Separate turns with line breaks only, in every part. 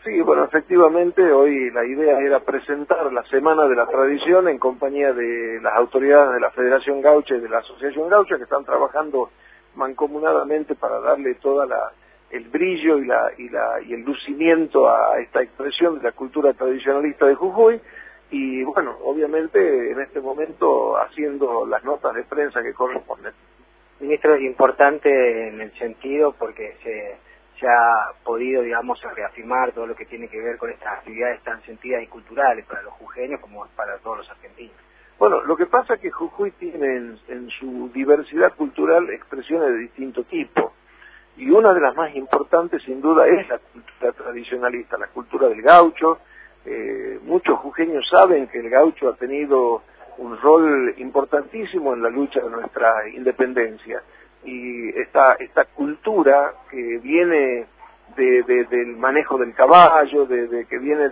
Sí, bueno, efectivamente, hoy la idea era presentar la Semana de la Tradición en compañía de las autoridades de la Federación Gaucha y de la Asociación Gaucha, que están trabajando mancomunadamente para darle el brillo y el lucimiento a esta expresión de la cultura tradicionalista de Jujuy. Y bueno, obviamente en este momento haciendo las notas de prensa que corresponden.
Ministro, es importante en el sentido porque se ha podido, digamos, reafirmar todo lo que tiene que ver con estas actividades tan sentidas y culturales para los jujeños como para todos los argentinos.
Bueno, lo que pasa es que Jujuy tiene en su diversidad cultural expresiones de distinto tipo, y una de las más importantes sin duda es la cultura tradicionalista, la cultura del gaucho. Muchos jujeños saben que el gaucho ha tenido un rol importantísimo en la lucha de nuestra independencia, y esta cultura que viene del manejo del caballo, que viene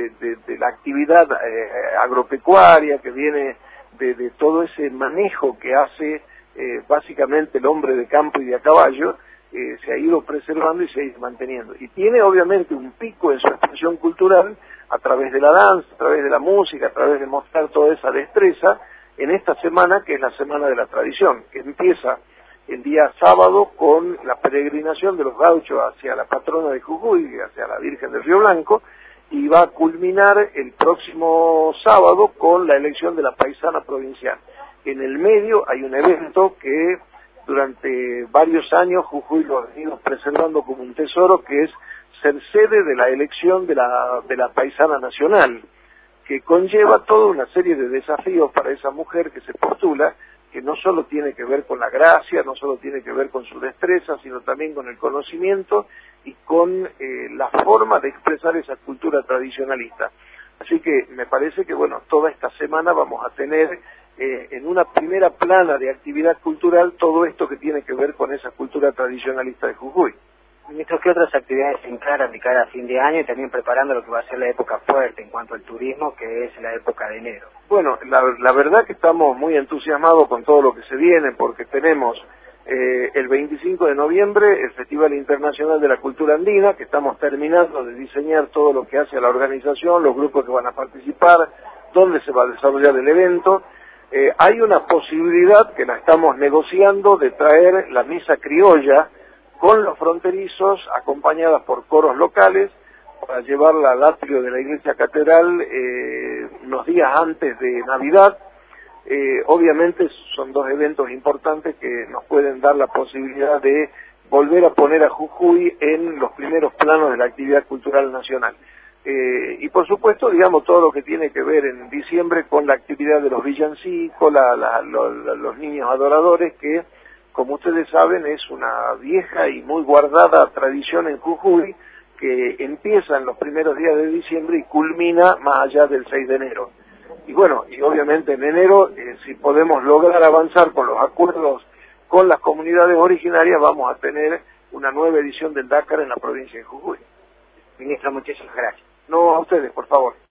de la actividad agropecuaria, que viene de todo ese manejo que hace básicamente el hombre de campo y de a caballo, se ha ido preservando y se ha ido manteniendo. Y tiene obviamente un pico en su expresión cultural a través de la danza, a través de la música, a través de mostrar toda esa destreza en esta semana que es la Semana de la Tradición, que empieza el día sábado con la peregrinación de los gauchos hacia la patrona de Jujuy, hacia la Virgen del Río Blanco, y va a culminar el próximo sábado con la elección de la paisana provincial. En el medio hay un evento que durante varios años Jujuy lo ha venido preservando como un tesoro, que es ser sede de la elección de la paisana nacional, que conlleva toda una serie de desafíos para esa mujer que se postula, que no solo tiene que ver con la gracia, no solo tiene que ver con su destreza, sino también con el conocimiento y con la forma de expresar esa cultura tradicionalista. Así que me parece que, bueno, toda esta semana vamos a tener en una primera plana de actividad cultural todo esto que tiene que ver con esa cultura tradicionalista de Jujuy.
Ministro, ¿qué otras actividades se encaran de cara a fin de año y también preparando lo que va a ser la época fuerte en cuanto al turismo, que es la época de enero?
Bueno, la verdad que estamos muy entusiasmados con todo lo que se viene, porque tenemos el 25 de noviembre el Festival Internacional de la Cultura Andina, que estamos terminando de diseñar todo lo que hace a la organización, los grupos que van a participar, dónde se va a desarrollar el evento. Hay una posibilidad que la estamos negociando de traer la misa criolla con los fronterizos, acompañadas por coros locales, para llevarla al atrio de la iglesia catedral unos días antes de Navidad. Obviamente son dos eventos importantes que nos pueden dar la posibilidad de volver a poner a Jujuy en los primeros planos de la actividad cultural nacional. Y por supuesto, digamos, todo lo que tiene que ver en diciembre con la actividad de los villancicos, los niños adoradores, que, como ustedes saben, es una vieja y muy guardada tradición en Jujuy, que empieza en los primeros días de diciembre y culmina más allá del 6 de enero. Y bueno, y obviamente en enero, si podemos lograr avanzar con los acuerdos con las comunidades originarias, vamos a tener una nueva edición del Dakar en la provincia de Jujuy.
Ministro, muchísimas gracias.
No, a ustedes, por favor.